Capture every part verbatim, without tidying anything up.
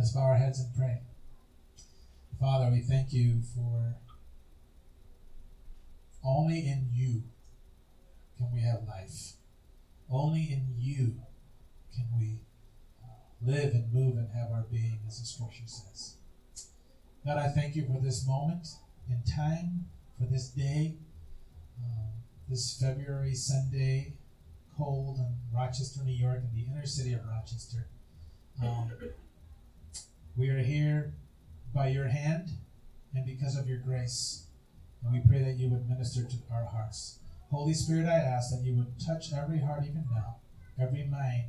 Let's bow our heads and pray. Father, we thank you for only in you can we have life. Only in you can we live and move and have our being, as the scripture says. God, I thank you for this moment in time, for this day, um, this February Sunday, cold in Rochester, New York, in the inner city of Rochester. Um, we are here by your hand and because of your grace. And we pray that you would minister to our hearts. Holy Spirit, I ask that you would touch every heart even now, every mind.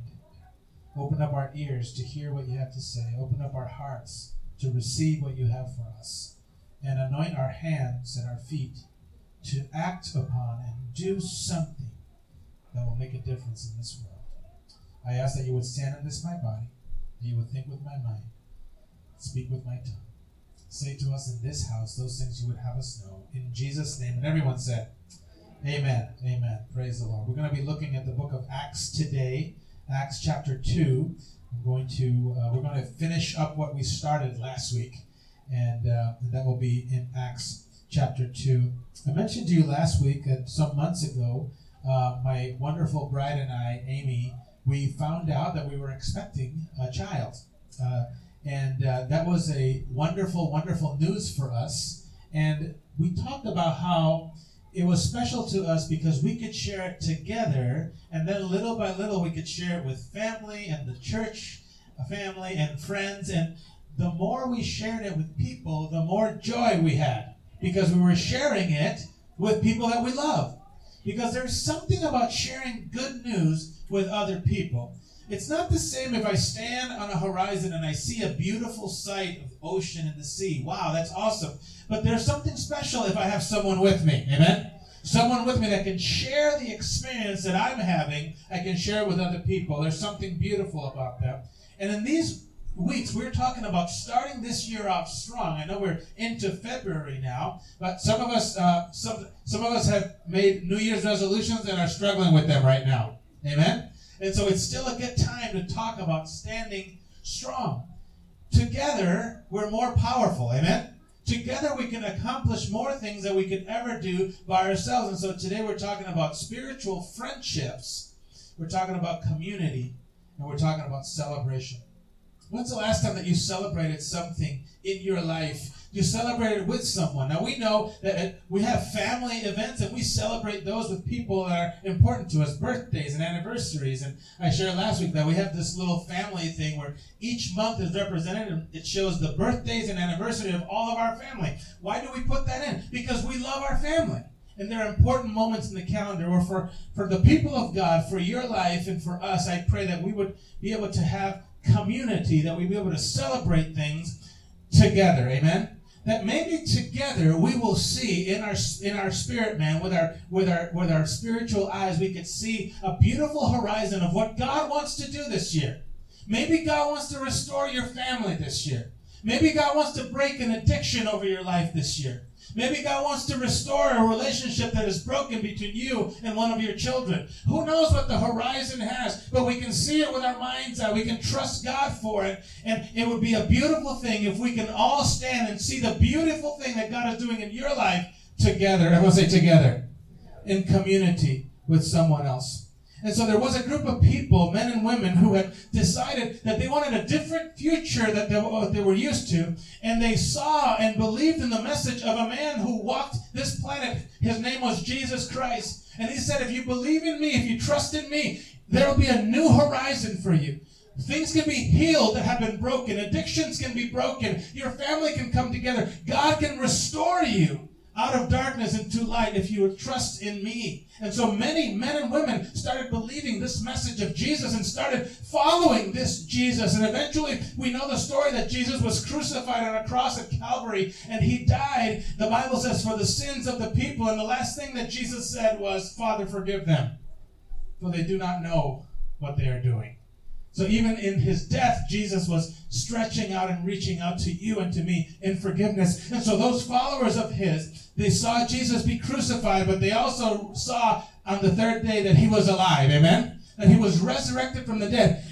Open up our ears to hear what you have to say. Open up our hearts to receive what you have for us. And anoint our hands and our feet to act upon and do something that will make a difference in this world. I ask that you would stand in this my body, that you would think with my mind, speak with my tongue. Say to us in this house those things you would have us know. In Jesus' name. And everyone said, amen. Amen. Praise the Lord. We're going to be looking at the book of Acts today, Acts chapter two. I'm going to, uh, we're going to finish up what we started last week, and uh, that will be in Acts chapter two. I mentioned to you last week that some months ago, uh, my wonderful bride and I, Amy, we found out that we were expecting a child. Uh, and uh, that was a wonderful, wonderful news for us. And we talked about how it was special to us because we could share it together, and then little by little we could share it with family and the church family and friends. And the more we shared it with people, the more joy we had, because we were sharing it with people that we love. Because there's something about sharing good news with other people. It's not the same if I stand on a horizon and I see a beautiful sight of ocean and the sea. Wow, that's awesome. But there's something special if I have someone with me. Amen? Someone with me that can share the experience that I'm having. I can share it with other people. There's something beautiful about that. And in these weeks, we're talking about starting this year off strong. I know we're into February now, but some of us, uh, some some of us have made New Year's resolutions and are struggling with them right now. Amen? And so it's still a good time to talk about standing strong. Together, we're more powerful. Amen? Together, we can accomplish more things than we could ever do by ourselves. And so today, we're talking about spiritual friendships. We're talking about community. And we're talking about celebration. When's the last time that you celebrated something in your life? You celebrated with someone. Now, we know that we have family events, and we celebrate those with people that are important to us, birthdays and anniversaries. And I shared last week that we have this little family thing where each month is represented, and it shows the birthdays and anniversary of all of our family. Why do we put that in? Because we love our family. And there are important moments in the calendar, or for, for the people of God, for your life and for us, I pray that we would be able to have community, that we'd be able to celebrate things together. Amen? That maybe together we will see in our in our spirit, man, with our with our with our spiritual eyes, we could see a beautiful horizon of what God wants to do this year. Maybe God wants to restore your family this year. Maybe God wants to break an addiction over your life this year. Maybe God wants to restore a relationship that is broken between you and one of your children. Who knows what the horizon has, but we can see it with our mind's eye. We can trust God for it, and it would be a beautiful thing if we can all stand and see the beautiful thing that God is doing in your life together. Everyone say together. In community with someone else. And so there was a group of people, men and women, who had decided that they wanted a different future than they, they were used to. And they saw and believed in the message of a man who walked this planet. His name was Jesus Christ. And he said, if you believe in me, if you trust in me, there will be a new horizon for you. Things can be healed that have been broken. Addictions can be broken. Your family can come together. God can restore you out of darkness into light if you would trust in me. And so many men and women started believing this message of Jesus and started following this Jesus. And eventually we know the story that Jesus was crucified on a cross at Calvary, and he died, the Bible says, for the sins of the people. And the last thing that Jesus said was, Father, forgive them, for they do not know what they are doing. So even in his death, Jesus was stretching out and reaching out to you and to me in forgiveness. And so those followers of his, they saw Jesus be crucified, but they also saw on the third day that he was alive. Amen? That he was resurrected from the dead.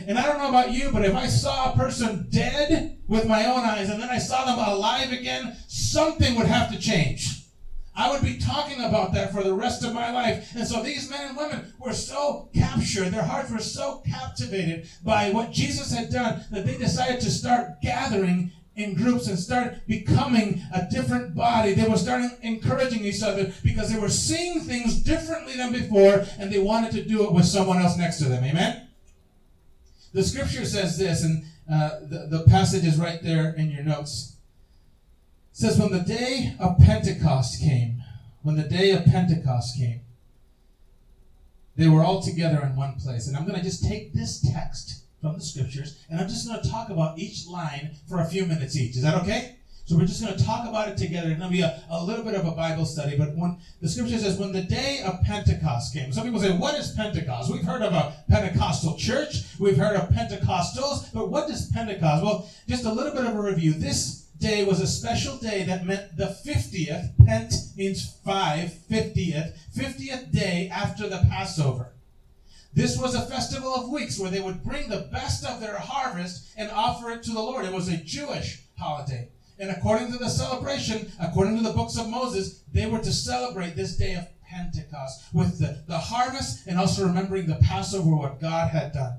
And I don't know about you, but if I saw a person dead with my own eyes and then I saw them alive again, something would have to change. I would be talking about that for the rest of my life. And so these men and women were so captured, their hearts were so captivated by what Jesus had done that they decided to start gathering in groups and start becoming a different body. They were starting encouraging each other because they were seeing things differently than before, and they wanted to do it with someone else next to them. Amen? The scripture says this, and uh, the, the passage is right there in your notes. It says, when the day of Pentecost came, when the day of Pentecost came, they were all together in one place. And I'm going to just take this text from the scriptures, and I'm just going to talk about each line for a few minutes each. Is that okay? So we're just going to talk about it together. It's going to be a, a little bit of a Bible study. But when the scripture says, when the day of Pentecost came. Some people say, what is Pentecost? We've heard of a Pentecostal church. We've heard of Pentecostals. But what is Pentecost? Well, just a little bit of a review. This day was a special day that meant the fiftieth. Pent means five, fiftieth. fiftieth day after the Passover. This was a festival of weeks where they would bring the best of their harvest and offer it to the Lord. It was a Jewish holiday. And according to the celebration, according to the books of Moses, they were to celebrate this day of Pentecost with the, the harvest and also remembering the Passover, what God had done.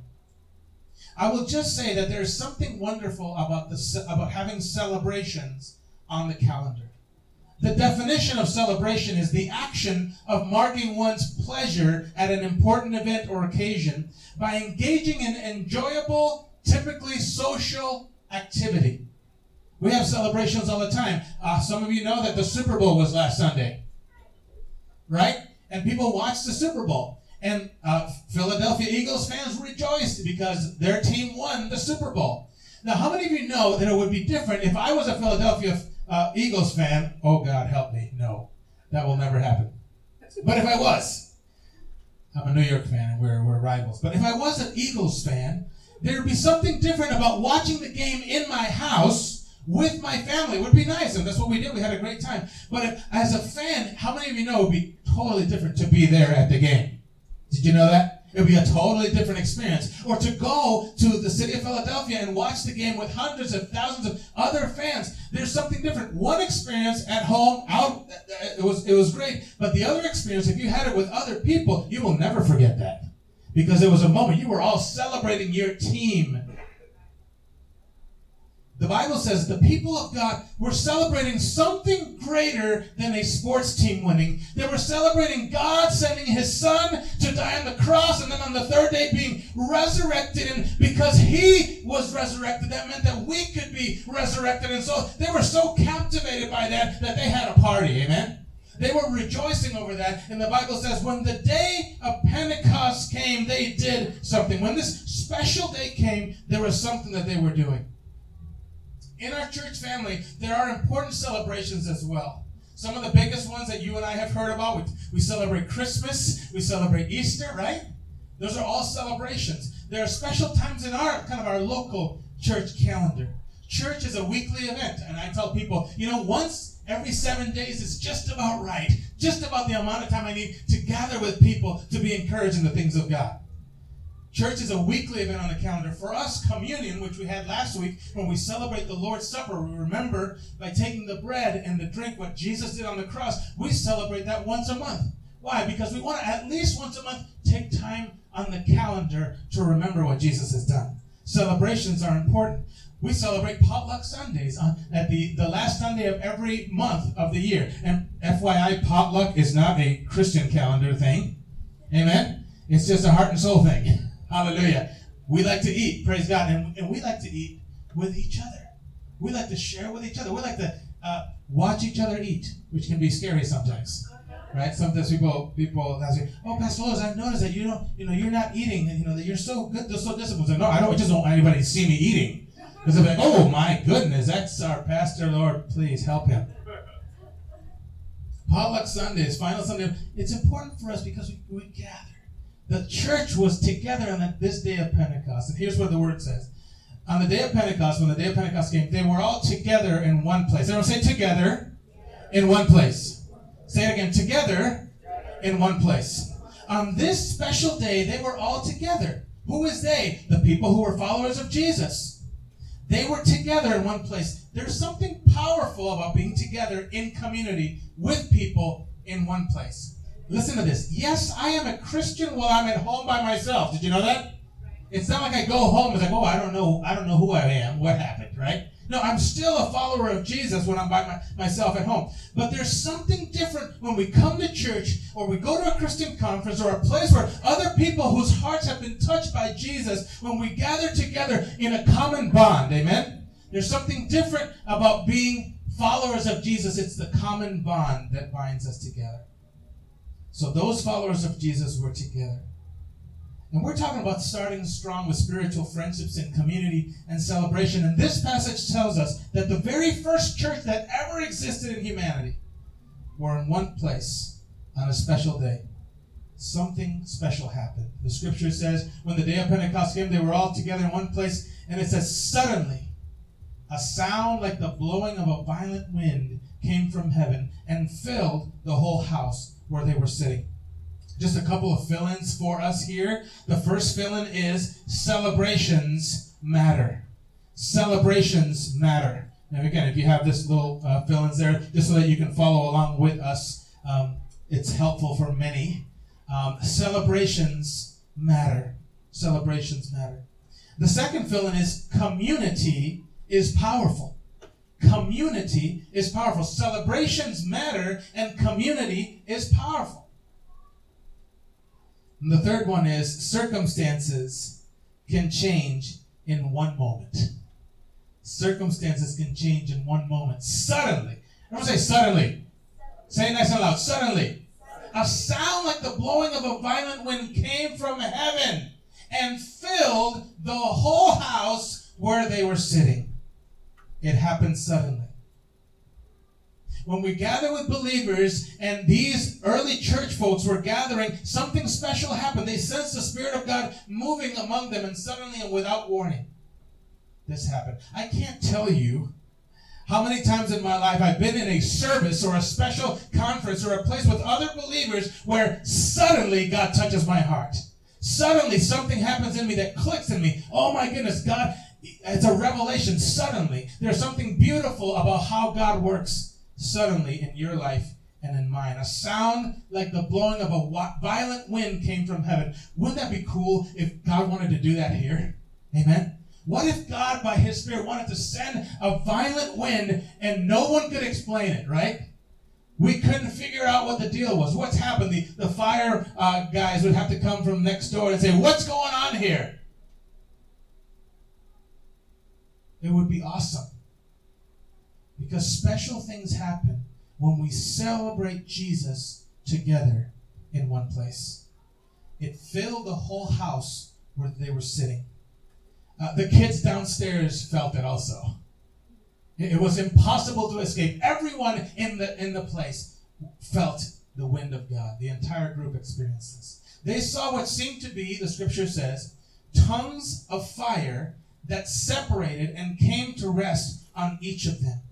I will just say that there is something wonderful about the about having celebrations on the calendar. The definition of celebration is the action of marking one's pleasure at an important event or occasion by engaging in enjoyable, typically social activity. We have celebrations all the time. Uh, some of you know that the Super Bowl was last Sunday, right? And people watched the Super Bowl. And uh, Philadelphia Eagles fans rejoiced because their team won the Super Bowl. Now, how many of you know that it would be different if I was a Philadelphia uh, Eagles fan? Oh, God, help me. No, that will never happen. But if I was, I'm a New York fan and we're, we're rivals. But if I was an Eagles fan, there would be something different about watching the game in my house with my family. It would be nice, and that's what we did. We had a great time. But if, as a fan, how many of you know it would be totally different to be there at the game? Did you know that? It would be a totally different experience. Or to go to the city of Philadelphia and watch the game with hundreds of thousands of other fans. There's something different. One experience at home, out, it was, it was great. But the other experience, if you had it with other people, you will never forget that. Because it was a moment you were all celebrating your team. The Bible says the people of God were celebrating something greater than a sports team winning. They were celebrating God sending his son to die on the cross and then on the third day being resurrected. And because he was resurrected, that meant that we could be resurrected. And so they were so captivated by that that they had a party. Amen? They were rejoicing over that. And the Bible says when the day of Pentecost came, they did something. When this special day came, there was something that they were doing. In our church family, there are important celebrations as well. Some of the biggest ones that you and I have heard about, we, we celebrate Christmas, we celebrate Easter, right? Those are all celebrations. There are special times in our kind of our local church calendar. Church is a weekly event, and I tell people, you know, once every seven days is just about right, just about the amount of time I need to gather with people to be encouraged in the things of God. Church is a weekly event on the calendar. For us, communion, which we had last week, when we celebrate the Lord's Supper, we remember by taking the bread and the drink what Jesus did on the cross. We celebrate that once a month. Why? Because we want to at least once a month take time on the calendar to remember what Jesus has done. Celebrations are important. We celebrate potluck Sundays on, at the, the last Sunday of every month of the year. And F Y I, potluck is not a Christian calendar thing. Amen? It's just a heart and soul thing. Hallelujah. We like to eat, praise God, and, and we like to eat with each other. We like to share with each other. We like to uh, watch each other eat, which can be scary sometimes, right? Sometimes people people ask me, "Oh, Pastor Lois, I've noticed that you know, you know, you're not eating, and you know that you're so good, you're so disciplined." So, no, I don't. I just don't want anybody to see me eating, because they're like, "Oh my goodness, that's our pastor, Lord, please help him." Potluck Sundays, final Sunday. It's important for us because we, we gather. The church was together on this day of Pentecost. And here's what the word says. On the day of Pentecost, when the day of Pentecost came, they were all together in one place. Everyone say together in one place. Say it again. Together in one place. On this special day, they were all together. Who is they? The people who were followers of Jesus. They were together in one place. There's something powerful about being together in community with people in one place. Listen to this. Yes, I am a Christian while I'm at home by myself. Did you know that? It's not like I go home and it's like, oh, I don't know, I don't know who I am, what happened, right? No, I'm still a follower of Jesus when I'm by my, myself at home. But there's something different when we come to church or we go to a Christian conference or a place where other people whose hearts have been touched by Jesus, when we gather together in a common bond, amen? There's something different about being followers of Jesus. It's the common bond that binds us together. So those followers of Jesus were together. And we're talking about starting strong with spiritual friendships and community and celebration. And this passage tells us that the very first church that ever existed in humanity were in one place on a special day. Something special happened. The scripture says when the day of Pentecost came, they were all together in one place. And it says, suddenly, a sound like the blowing of a violent wind came from heaven and filled the whole house where they were sitting. Just a couple of fill-ins for us here. The first fill-in is celebrations matter. Celebrations matter. Now again, if you have this little uh, fill-ins there, just so that you can follow along with us, um, it's helpful for many. Um, celebrations matter. Celebrations matter. The second fill-in is community is powerful. Community is powerful. Celebrations matter and community is powerful. And the third one is circumstances can change in one moment. Circumstances can change in one moment. Suddenly. Everyone say suddenly. Say it nice and loud. Suddenly. A sound like the blowing of a violent wind came from heaven and filled the whole house where they were sitting. It happened suddenly. When we gather with believers, and these early church folks were gathering, something special happened. They sensed the Spirit of God moving among them, and suddenly and without warning, this happened. I can't tell you how many times in my life I've been in a service or a special conference or a place with other believers where suddenly God touches my heart. Suddenly something happens in me that clicks in me. Oh my goodness, God, it's a revelation. Suddenly, there's something beautiful about how God works suddenly in your life and in mine. A sound like the blowing of a violent wind came from heaven. Wouldn't that be cool if God wanted to do that here? Amen? What if God, by His Spirit, wanted to send a violent wind and no one could explain it, right? We couldn't figure out what the deal was. What's happened? The, the fire uh, guys would have to come from next door and say, what's going on here? It would be awesome. Because special things happen when we celebrate Jesus together in one place. It filled the whole house where they were sitting. Uh, the kids downstairs felt it also. It, it was impossible to escape. Everyone in the in the place felt the wind of God. The entire group experienced this. They saw what seemed to be, the scripture says, tongues of fire that separated and came to rest on each of them.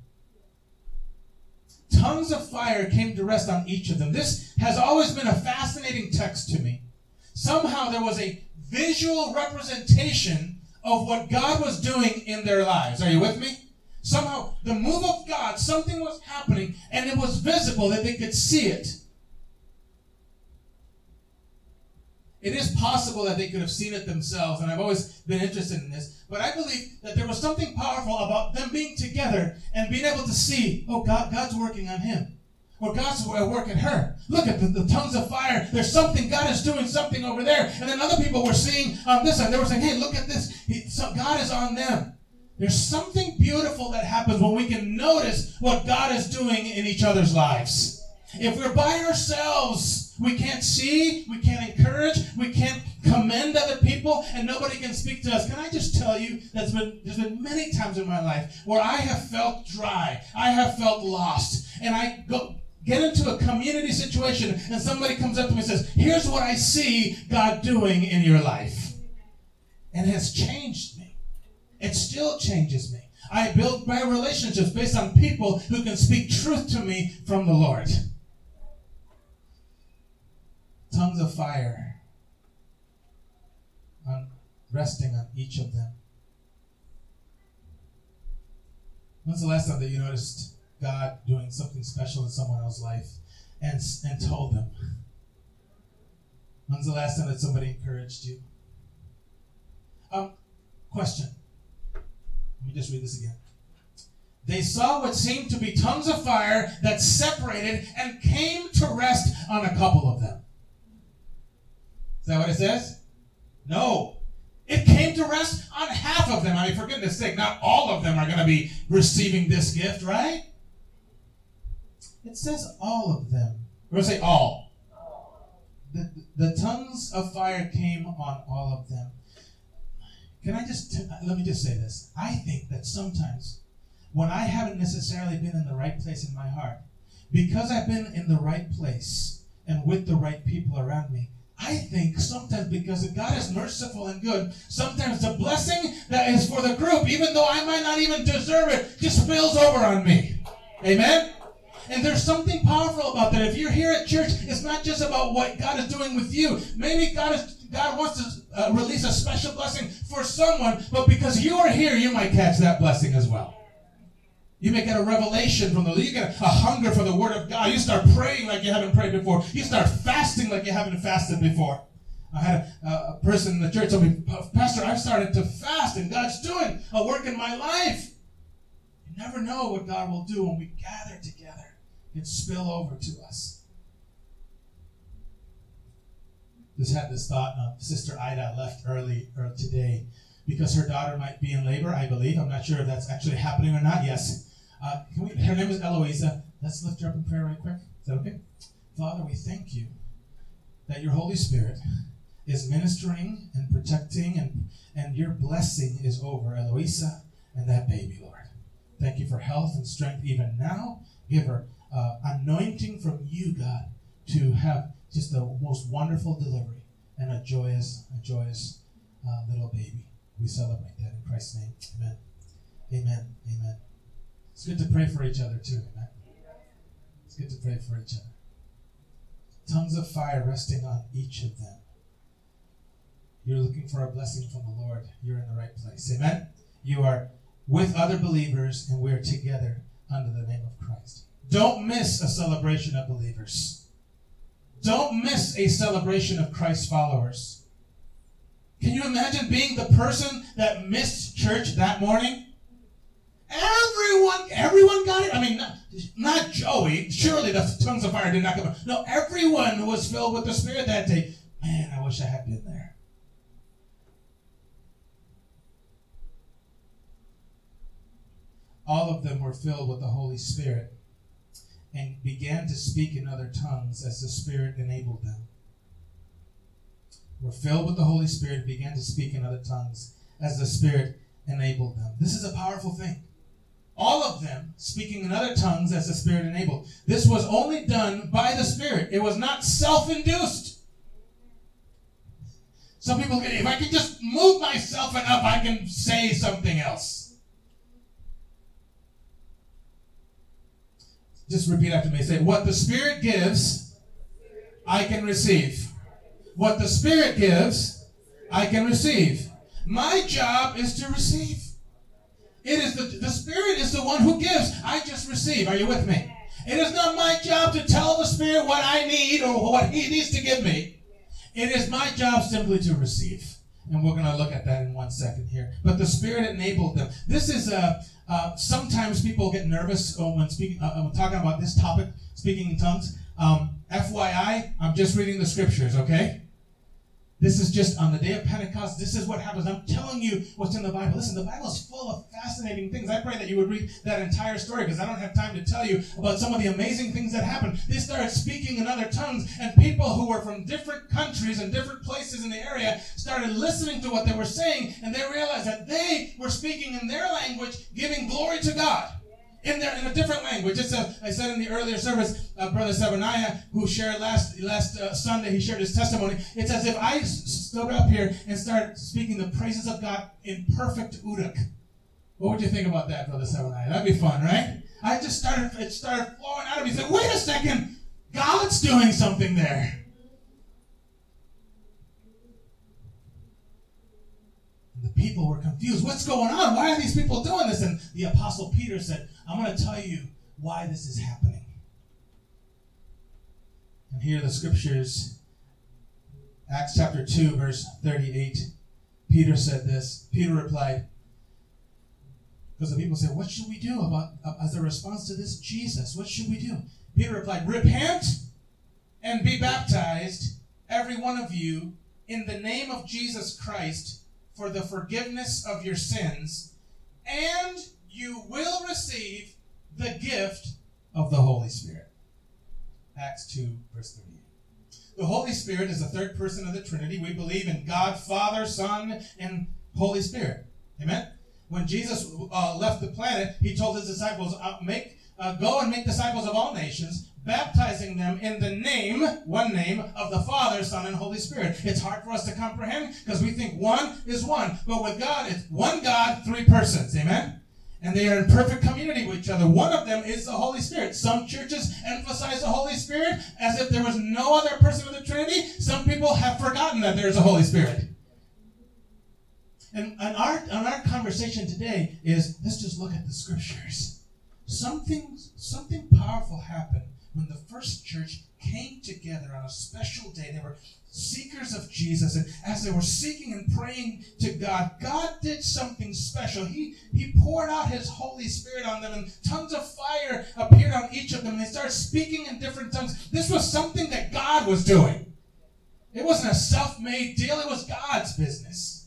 Tongues of fire came to rest on each of them. This has always been a fascinating text to me. Somehow there was a visual representation of what God was doing in their lives. Are you with me? Somehow the move of God, something was happening, and it was visible that they could see it. It is possible that they could have seen it themselves, and I've always been interested in this, but I believe that there was something powerful about them being together and being able to see, oh, God, God's working on him, or God's working her. Look at the, the tongues of fire. There's something, God is doing something over there. And then other people were seeing on this side. They were saying, hey, look at this. He, so God is on them. There's something beautiful that happens when we can notice what God is doing in each other's lives. If we're by ourselves, we can't see, we can't encourage, we can't commend other people, and nobody can speak to us. Can I just tell you, there's been, there's been many times in my life where I have felt dry, I have felt lost, and I go get into a community situation, and somebody comes up to me and says, here's what I see God doing in your life. And it has changed me. It still changes me. I build my relationships based on people who can speak truth to me from the Lord. Tongues of fire on resting on each of them. When's the last time that you noticed God doing something special in someone else's life and, and told them? When's the last time that somebody encouraged you? Um, question. Let me just read this again. They saw what seemed to be tongues of fire that separated and came to rest on a couple of them. Is that what it says? No. It came to rest on half of them. I mean, for goodness sake, not all of them are going to be receiving this gift, right? It says all of them. We're going to say all. The, the tongues of fire came on all of them. Can I just, t- let me just say this. I think that sometimes when I haven't necessarily been in the right place in my heart, because I've been in the right place and with the right people around me, I think sometimes because God is merciful and good, sometimes the blessing that is for the group, even though I might not even deserve it, just spills over on me. Amen? And there's something powerful about that. If you're here at church, it's not just about what God is doing with you. Maybe God is God wants to uh, release a special blessing for someone, but because you are here, you might catch that blessing as well. You may get a revelation from the Lord. You get a hunger for the Word of God. You start praying like you haven't prayed before. You start fasting like you haven't fasted before. I had a, a person in the church tell me, Pastor, I've started to fast, and God's doing a work in my life. You never know what God will do when we gather together and spill over to us. Just had this thought. Uh, Sister Ida left early, early today because her daughter might be in labor, I believe. I'm not sure if that's actually happening or not. Yes. Uh, can we, her name is Eloisa. Let's lift her up in prayer right quick. Is that okay? Father, we thank you that your Holy Spirit is ministering and protecting, and, and your blessing is over Eloisa and that baby, Lord. Thank you for health and strength even now. Give her uh, anointing from you, God, to have just the most wonderful delivery and a joyous, a joyous uh, little baby. We celebrate that in Christ's name. Amen. Amen. Amen. It's good to pray for each other too. Amen. It's good to pray for each other. Tongues of fire resting on each of them. You're looking for a blessing from the Lord. You're in the right place. Amen. You are with other believers, and we're together under the name of Christ. Don't miss a celebration of believers. Don't miss a celebration of Christ followers. Can you imagine being the person that missed church that morning? Everyone, everyone got it. I mean, not, not Joey. Surely the tongues of fire did not come out. No, everyone was filled with the Spirit that day. Man, I wish I had been there. All of them were filled with the Holy Spirit and began to speak in other tongues as the Spirit enabled them. Were filled with the Holy Spirit and began to speak in other tongues as the Spirit enabled them. This is a powerful thing. All of them speaking in other tongues as the Spirit enabled. This was only done by the Spirit. It was not self-induced. Some people, if I can just move myself enough, I can say something else. Just repeat after me. Say, what the Spirit gives, I can receive. What the Spirit gives, I can receive. My job is to receive. It is the, the Spirit is the one who gives. I just receive. Are you with me? It is not my job to tell the Spirit what I need or what He needs to give me. It is my job simply to receive. And we're going to look at that in one second here. But the Spirit enabled them. This is a... Uh, sometimes people get nervous when speaking, uh, when talking about this topic, speaking in tongues. Um, F Y I, I'm just reading the scriptures, okay? This is just on the day of Pentecost. This is what happens. I'm telling you what's in the Bible. Listen, the Bible is full of fascinating things. I pray that you would read that entire story because I don't have time to tell you about some of the amazing things that happened. They started speaking in other tongues, and people who were from different countries and different places in the area started listening to what they were saying, and they realized that they were speaking in their language, giving glory to God. In their in a different language. It's a, I said in the earlier service, uh, Brother Sabaniah, who shared last last uh, Sunday, he shared his testimony. It's as if I s- stood up here and started speaking the praises of God in perfect Uruk. What would you think about that, Brother Sabaniah? That'd be fun, right? I just started, it started flowing out of me. Said, wait a second, God's doing something there. people were confused. What's going on? Why are these people doing this? And the Apostle Peter said, I'm going to tell you why this is happening. And here are the scriptures. Acts chapter two, verse thirty-eight. Peter said this. Peter replied, because the people said, what should we do about uh, as a response to this Jesus? What should we do? Peter replied, repent and be baptized, every one of you, in the name of Jesus Christ, for the forgiveness of your sins, and you will receive the gift of the Holy Spirit. Acts two, verse thirty-eight. The Holy Spirit is the third person of the Trinity. We believe in God, Father, Son, and Holy Spirit. Amen? When Jesus uh, left the planet, he told his disciples, uh, "Make uh, go and make disciples of all nations, baptizing them in the name, one name, of the Father, Son, and Holy Spirit." It's hard for us to comprehend because we think one is one. But with God, it's one God, three persons. Amen? And they are in perfect community with each other. One of them is the Holy Spirit. Some churches emphasize the Holy Spirit as if there was no other person of the Trinity. Some people have forgotten that there is a Holy Spirit. And, and our, and our conversation today is, let's just look at the scriptures. Something, something powerful happened when the first church came together on a special day. They were seekers of Jesus, and as they were seeking and praying to God, God did something special. He, he poured out his Holy Spirit on them, and tongues of fire appeared on each of them, and they started speaking in different tongues. This was something that God was doing. It wasn't a self-made deal. It was God's business.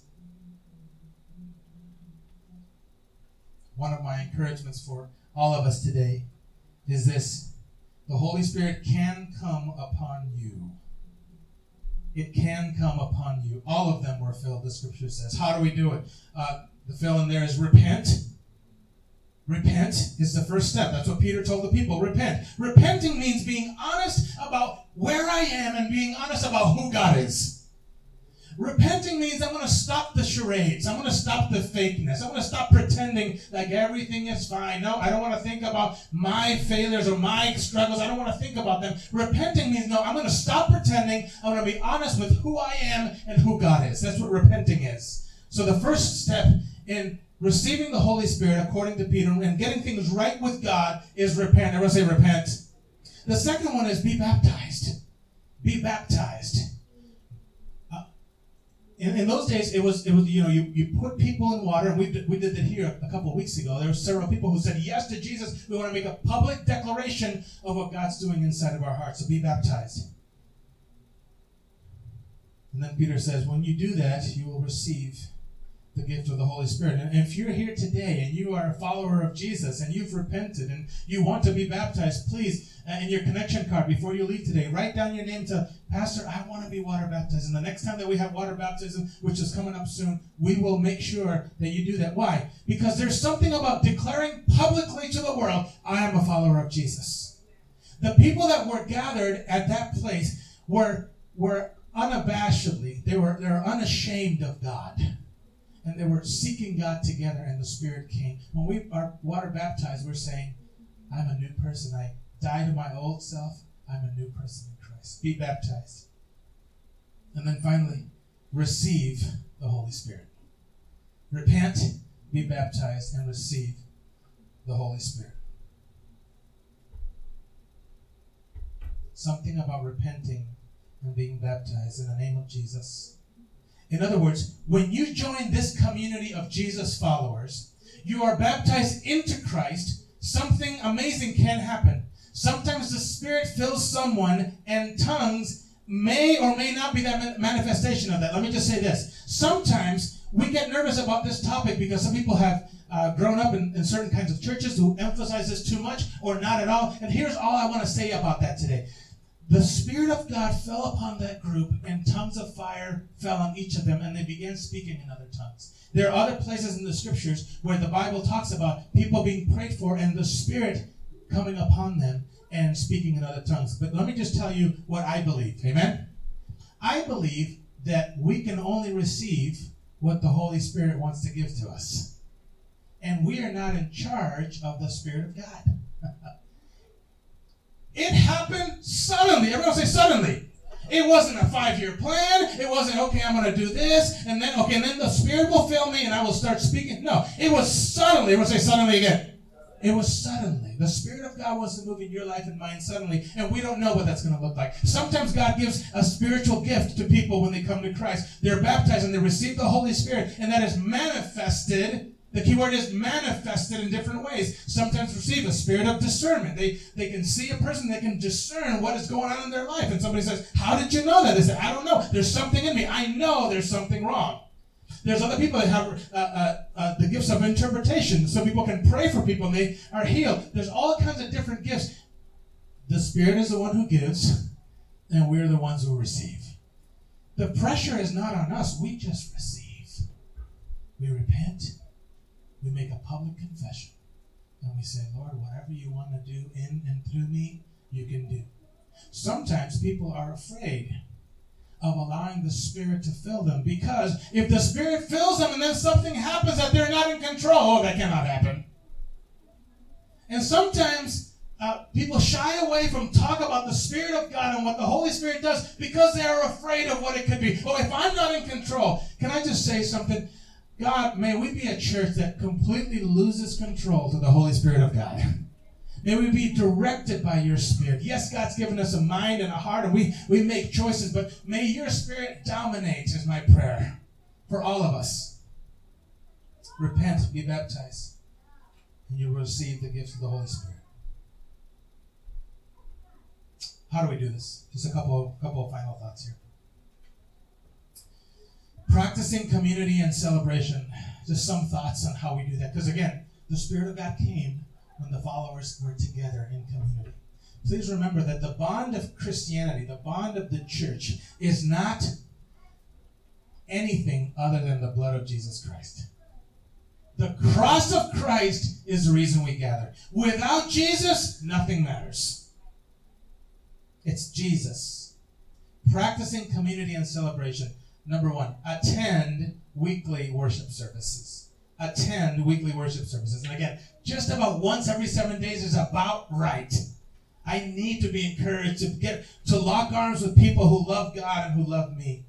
One of my encouragements for all of us today is this: the Holy Spirit can come upon you. It can come upon you. All of them were filled, the scripture says. How do we do it? Uh, the fill in there is repent. Repent is the first step. That's what Peter told the people. Repent. Repenting means being honest about where I am and being honest about who God is. Repenting means I'm going to stop the charades. I'm going to stop the fakeness. I'm going to stop pretending like everything is fine. No, I don't want to think about my failures or my struggles. I don't want to think about them. Repenting means, no, I'm going to stop pretending. I'm going to be honest with who I am and who God is. That's what repenting is. So the first step in receiving the Holy Spirit, according to Peter, and getting things right with God is repent. Everyone say repent. The second one is be baptized. Be baptized. In, in those days, it was, it was you know, you, you put people in water, and we did, we did that here a couple of weeks ago. There were several people who said yes to Jesus. We want to make a public declaration of what God's doing inside of our hearts. So be baptized. And then Peter says, when you do that, you will receive the gift of the Holy Spirit. And if you're here today and you are a follower of Jesus and you've repented and you want to be baptized, please, uh, in your connection card before you leave today, write down your name to Pastor, I want to be water baptized. And the next time that we have water baptism, which is coming up soon, we will make sure that you do that. Why? Because there's something about declaring publicly to the world, I am a follower of Jesus. The people that were gathered at that place were, were unabashedly, they were, they were unashamed of God. And they were seeking God together, and the Spirit came. When we are water baptized, we're saying, I'm a new person. I die to my old self. I'm a new person in Christ. Be baptized. And then finally, receive the Holy Spirit. Repent, be baptized, and receive the Holy Spirit. Something about repenting and being baptized in the name of Jesus. In other words, when you join this community of Jesus followers, you are baptized into Christ, something amazing can happen. Sometimes the Spirit fills someone, and tongues may or may not be that manifestation of that. Let me just say this. Sometimes we get nervous about this topic because some people have uh, grown up in, in certain kinds of churches who emphasize this too much or not at all. And here's all I want to say about that today. The Spirit of God fell upon that group, and tongues of fire fell on each of them, and they began speaking in other tongues. There are other places in the scriptures where the Bible talks about people being prayed for and the Spirit coming upon them and speaking in other tongues. But let me just tell you what I believe. Amen? I believe that we can only receive what the Holy Spirit wants to give to us. And we are not in charge of the Spirit of God. It happened suddenly. Everyone say suddenly. It wasn't a five-year plan. It wasn't, okay, I'm going to do this, and then, okay, and then the Spirit will fill me, and I will start speaking. No, it was suddenly. Everyone say suddenly again. It was suddenly. The Spirit of God wants to move in your life and mine suddenly, and we don't know what that's going to look like. Sometimes God gives a spiritual gift to people when they come to Christ. They're baptized and they receive the Holy Spirit, and that is manifested. The key word is manifested in different ways. Sometimes receive a spirit of discernment. They they can see a person, they can discern what is going on in their life. And somebody says, how did you know that? They say, I don't know. There's something in me. I know there's something wrong. There's other people that have uh, uh, uh, the gifts of interpretation. So people can pray for people and they are healed. There's all kinds of different gifts. The Spirit is the one who gives, and we're the ones who receive. The pressure is not on us. We just receive. We repent. We make a public confession. And we say, Lord, whatever you want to do in and through me, you can do. Sometimes people are afraid of allowing the Spirit to fill them, because if the Spirit fills them and then something happens that they're not in control, oh, that cannot happen. And sometimes uh, people shy away from talk about the Spirit of God and what the Holy Spirit does because they are afraid of what it could be. Oh, if I'm not in control, can I just say something? God, may we be a church that completely loses control to the Holy Spirit of God. May we be directed by your Spirit. Yes, God's given us a mind and a heart, and we, we make choices, but may your Spirit dominate is my prayer for all of us. Repent, be baptized, and you will receive the gift of the Holy Spirit. How do we do this? Just a couple, couple of final thoughts here. Practicing community and celebration. Just some thoughts on how we do that. Because again, the Spirit of God came when the followers were together in community. Please remember that the bond of Christianity, the bond of the church, is not anything other than the blood of Jesus Christ. The cross of Christ is the reason we gather. Without Jesus, nothing matters. It's Jesus. Practicing community and celebration. Number one, attend weekly worship services. Attend weekly worship services. And again, just about once every seven days is about right. I need to be encouraged to get to lock arms with people who love God and who love me.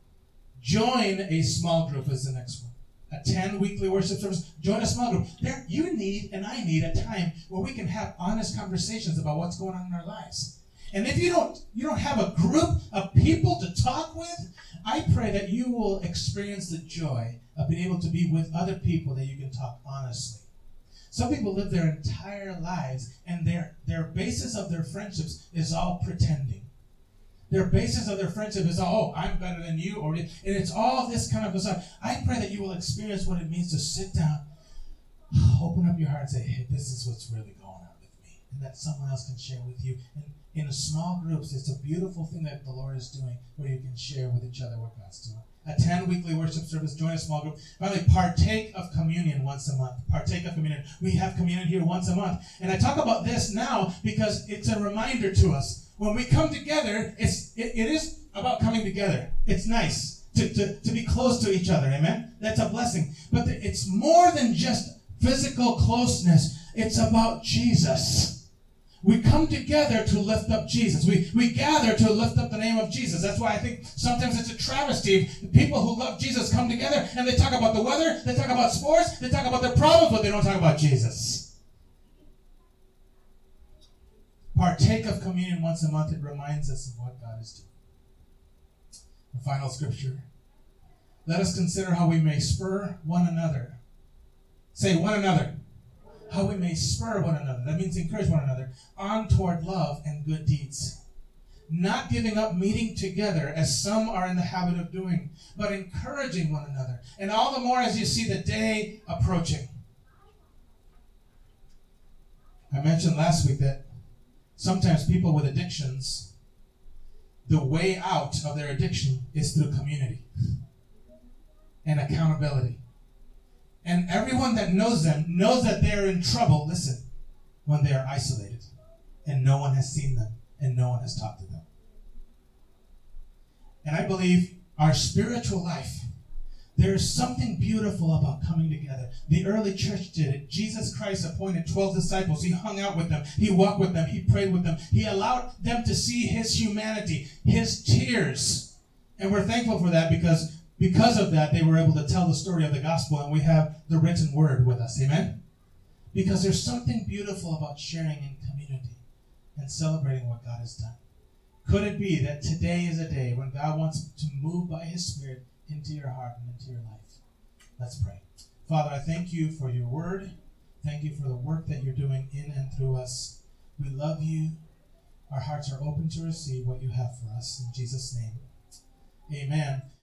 Join a small group is the next one. Attend weekly worship service. Join a small group. There, you need and I need a time where we can have honest conversations about what's going on in our lives. And if you don't, you don't have a group of people to talk with, I pray that you will experience the joy of being able to be with other people that you can talk honestly. Some people live their entire lives, and their, their basis of their friendships is all pretending. Their basis of their friendship is all, oh, I'm better than you, or and it's all this kind of stuff. I pray that you will experience what it means to sit down, open up your heart and say, hey, this is what's really going on with me, and that someone else can share with you. And in small groups, it's a beautiful thing that the Lord is doing, where you can share with each other what God's doing. Attend weekly worship service, join a small group. Finally, partake of communion once a month. Partake of communion. We have communion here once a month. And I talk about this now because it's a reminder to us. When we come together, it's it, it is about coming together. It's nice to, to, to be close to each other, amen? That's a blessing. But the, it's more than just physical closeness. It's about Jesus. We come together to lift up Jesus. We we gather to lift up the name of Jesus. That's why I think sometimes it's a travesty. People who love Jesus come together and they talk about the weather, they talk about sports, they talk about their problems, but they don't talk about Jesus. Partake of communion once a month. It reminds us of what God is doing. The final scripture. Let us consider how we may spur one another. Say one another. How we may spur one another. That means encourage one another on toward love and good deeds. Not giving up meeting together as some are in the habit of doing, but encouraging one another. And all the more as you see the day approaching. I mentioned last week that sometimes people with addictions, the way out of their addiction is through community and accountability. And everyone that knows them knows that they're in trouble, listen, when they are isolated and no one has seen them and no one has talked to them. And I believe our spiritual life, There's something beautiful about coming together. The early church did it. Jesus Christ appointed twelve disciples. He hung out with them. He walked with them. He prayed with them. He allowed them to see his humanity, his tears. And we're thankful for that because because of that, they were able to tell the story of the gospel, and we have the written word with us. Amen? Because there's something beautiful about sharing in community and celebrating what God has done. Could it be that today is a day when God wants to move by his Spirit into your heart and into your life? Let's pray. Father, I thank you for your word. Thank you for the work that you're doing in and through us. We love you. Our hearts are open to receive what you have for us. In Jesus' name, amen.